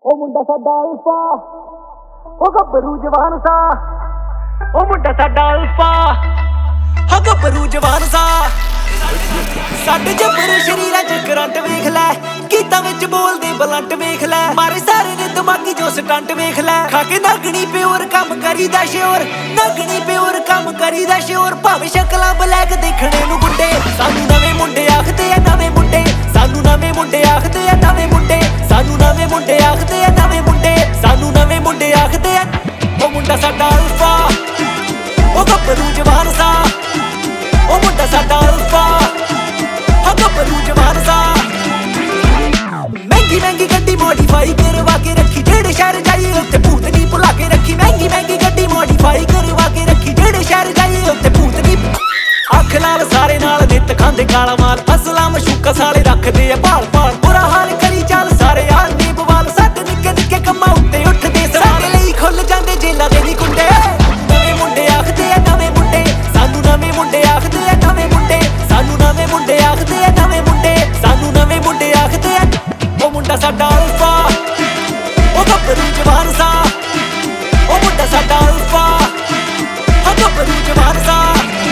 ਉਹ ਮੁੰਡਾ ਸਾਡਾ ਅਲਫਾ, ਉਹ ਗੱਭਰੂ ਜਵਾਨ ਸਾ। ਉਹ ਮੁੰਡਾ ਸਾਡਾ ਅਲਫਾ, ਹਾਂ ਗੱਭਰੂ ਜਵਾਨ ਸਾ। ਸਾਡੇ ਜੱਬਰ ਸ਼ਰੀਰਾਂ ਚ ਕਰੰਟ ਵੇਖ ਲੈ, ਗੀਤਾਂ ਵਿੱਚ ਬੋਲਦੇ ਬਲੰਟ ਵੇਖ ਲੈ, ਮਾਰੇ ਸਾਰੇ ਨੇ ਦਿਮਾਗੀ ਜੋ ਸਟੰਟ ਵੇਖ ਲੈ। ਖਾ ਕੇ ਨਗਣੀ ਪਿਓਰ ਕੰਮ ਕਰੀਦਾ ਸ਼ੋਰ, ਨਗਣੀ ਪਿਓਰ ਕੰਮ ਕਰੀਦਾ ਸ਼ੋਰ। ਭਾਵੇਂ ਸ਼ਕਲਾਂ ਬਲੈਕ ਦੇਖਣੇ ਨੂੰ ਗੁੱਡੇ, ਸਾਨੂੰ ਨਵੇਂ ਮੁੰਡੇ ਆਖਦੇ ਆ ਨਵੇਂ ਮੁੰਡੇ, ਸਾਨੂੰ ਨਵੇਂ ਮੁੰਡੇ ਆਖਦੇ ਆ ਨਵੇਂ ਮੁੰਡੇ, ਸਾਨੂੰ ਨਵੇਂ ਮੁੰਡੇ ਆਖਦੇ ਆ ਨਵੇਂ ਮੁੰਡੇ, ਸਾਨੂੰ ਨਵੇਂ ਮੁੰਡੇ ਆਖਦੇ ਆ। ਉਹ ਮੁੰਡਾ ਸਾਡਾ ਅਲਫਾ, ਉਹ ਗੱਭਰੂ ਜਵਾਨ ਸਾ। ਉਹ ਮੁੰਡਾ ਸਾਡਾ ਅਲਫਾ, ਹਾਂ ਗੱਭਰੂ ਜਵਾਨ ਸਾ। ਮਹਿੰਗੀ ਮਹਿੰਗੀ ਗੱਡੀ ਮੋਡੀਫਾਈ ਕਰਵਾ ਕੇ ਰੱਖੀ, ਜਿਹੜੇ ਸ਼ਹਿਰ ਜਾਈਏ ਉੱਥੇ ਭੂਤ ਨਹੀਂ ਭੁਲਾ ਕੇ ਰੱਖੀ। ਮਹਿੰਗੀ ਮਹਿੰਗੀ ਗੱਡੀ ਮੋਡੀਫਾਈ ਕਰਵਾ ਕੇ ਰੱਖੀ, ਜਿਹੜੇ ਸ਼ਹਿਰ ਜਾਈਏ ਉੱਥੇ ਭੂਤ ਨਹੀਂ। ਅੱਖ ਲਾਲ ਸਾਰੇ ਨਾਲ ਨਿੱਤ ਖਾਂਦੇ ਕਾਲਾ ਮਾਲ, ਅਸਲਾਂ ਮਸ਼ੂਕਾ ਸਾਲੇ ਰੱਖਦੇ ਆ ਭਾਲ ਭਾਲ। ਬੁਰਾ ਹਾਲ ਕਰੀ ਚੱਲ ਸਾਰੇ ਆ ਨੀ ਬਵਾਲ, ਸਾਡੇ ਨਿੱਕੇ ਨਿੱਕੇ ਕੰਮਾਂ ਉੱਤੇ ਉੱਠਦੇ ਸਾਡੇ ਲਈ ਖੁੱਲ ਜਾਂਦੇ ਜੇਲਾਂ ਦੇ ਨੀ ਕੁੰਡੇ। ਨਵੇਂ ਮੁੰਡੇ ਆਖਦੇ ਆ ਨਵੇਂ ਮੁੰਡੇ, ਸਾਨੂੰ ਨਵੇਂ ਮੁੰਡੇ ਆਖਦੇ ਆ ਨਵੇਂ ਮੁੰਡੇ, ਸਾਨੂੰ ਨਵੇਂ ਮੁੰਡੇ ਆਖਦੇ ਆ ਨਵੇਂ ਮੁੰਡੇ, ਸਾਨੂੰ ਨਵੇਂ ਮੁੰਡੇ ਆਖਦੇ ਆ। ਉਹ ਮੁੰਡਾ ਸਾਡਾ ਅਲਫਾ, ਉਹ ਗੱਭਰੂ ਜਵਾਨ ਸਾ। ਉਹ ਮੁੰਡਾ ਸਾਡਾ ਅਲਫਾ, ਹਾਂ ਗੱਭਰੂ ਜਵਾਨ ਸਾ।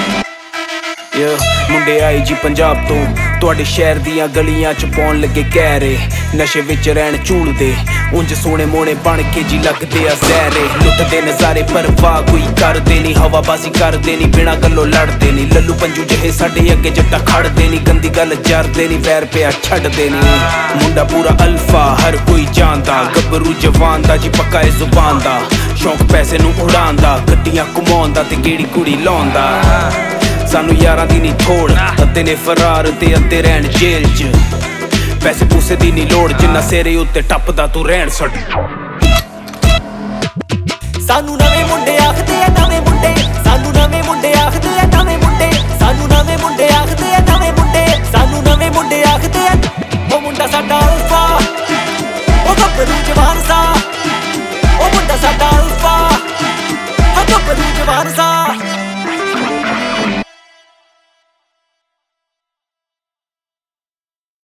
ਮੁੰਡੇ ਆਏ ਜੀ ਪੰਜਾਬ ਤੋਂ, ਤੁਹਾਡੇ ਸ਼ਹਿਰ ਦੀਆਂ ਗਲੀਆਂ ਚ ਪਾਉਣ ਲੱਗੇ ਕਹਿਰੇ। ਨਸ਼ੇ ਵਿੱਚ ਰਹਿਣ ਝੂਲਦੇ, ਉਂਝ ਸੋਹਣੇ ਮੋਹਣੇ ਬਣ ਕੇ ਜੀ ਲੱਗਦੇ ਆ ਜ਼ਹਿਰੇ। ਲੁੱਟਦੇ ਨਜ਼ਾਰੇ ਪਰਵਾਹ ਕੋਈ ਕਰਦੇ ਨੀ, ਹਵਾਬਾਜ਼ੀ ਕਰਦੇ ਨੀ, ਬਿਨਾਂ ਗੱਲੋਂ ਲੜਦੇ ਨੀ। ਲੱਲੂ ਪੰਜੂ ਜਿਹੇ ਸਾਡੇ ਅੱਗੇ ਜੱਟਾ ਖੜਦੇ ਨੀ, ਗੰਦੀ ਗੱਲ ਜਰਦੇ ਨੀ, ਵੈਰ ਪਿਆ ਛੱਡਦੇ ਨੀ। ਮੁੰਡਾ ਪੂਰਾ ਅਲਫਾ ਹਰ ਕੋਈ ਜਾਣਦਾ, ਗੱਭਰੂ ਜਵਾਨ ਦਾ ਜੀ ਪੱਕਾ ਏ ਜ਼ੁਬਾਨ ਦਾ। ਸ਼ੌਂਕ ਪੈਸੇ ਨੂੰ ਉਡਾਉਣ ਦਾ, ਗੱਡੀਆਂ ਘੁਮਾਉਣ ਦਾ ਤੇ ਗੇੜੀ ਕੁੜੀ ਲਾਉਣ ਦਾ। ਸਾਨੂੰ ਯਾਰਾਂ ਦੀ ਨੀ ਥੋੜ, ਅੱਧੇ ਨੇ ਫਰਾਰ ਤੇ ਅੱਧੇ ਰਹਿਣ ਜੇਲ੍ਹ 'ਚ। ਪੈਸੇ ਪੂਸੇ ਦੀ ਨੀ ਲੋੜ, ਜਿੰਨਾ ਸਿਰੇ ਉੱਤੇ ਟੱਪਦਾ ਤੂੰ ਰਹਿਣ ਛੱਡ। ਸਾਨੂੰ ਨਵੇਂ ਮੁੰਡੇ ਆਖਦੇ ਆ ਨਵੇਂ ਮੁੰਡੇ, ਸਾਨੂੰ ਨਵੇਂ ਮੁੰਡੇ ਆਖਦੇ ਆ ਨਵੇਂ ਮੁੰਡੇ, ਸਾਨੂੰ ਨਵੇਂ ਮੁੰਡੇ ਆਖਦੇ ਆ ਨਵੇਂ ਮੁੰਡੇ, ਸਾਨੂੰ ਨਵੇਂ ਮੁੰਡੇ ਆਖਦੇ ਆ। ਉਹ ਮੁੰਡਾ ਸਾਡਾ ਅਲਫਾ, ਉਹ ਗੱਭਰੂ ਜਵਾਨ ਸਾ। ਉਹ ਮੁੰਡਾ ਸਾਡਾ ਅਲਫਾ, ਹਾਂ ਗੱਭਰੂ ਜਵਾਨ ਸਾ।